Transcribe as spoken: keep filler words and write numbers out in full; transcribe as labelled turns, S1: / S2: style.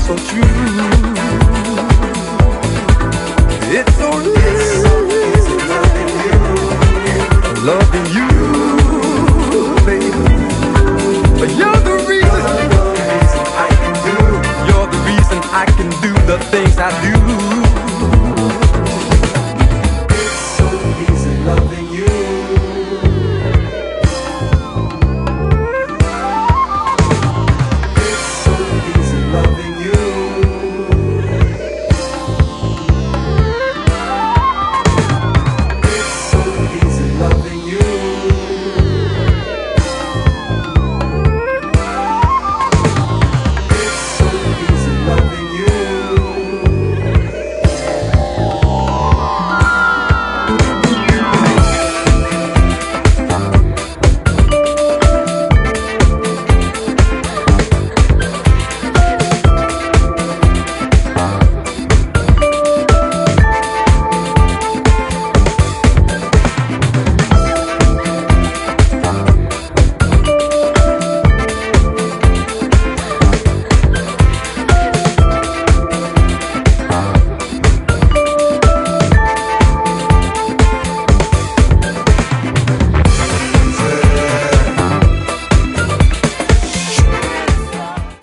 S1: so true. It's so easy loving you, baby. But you're the reason I can do. You're the reason I can do the things I do.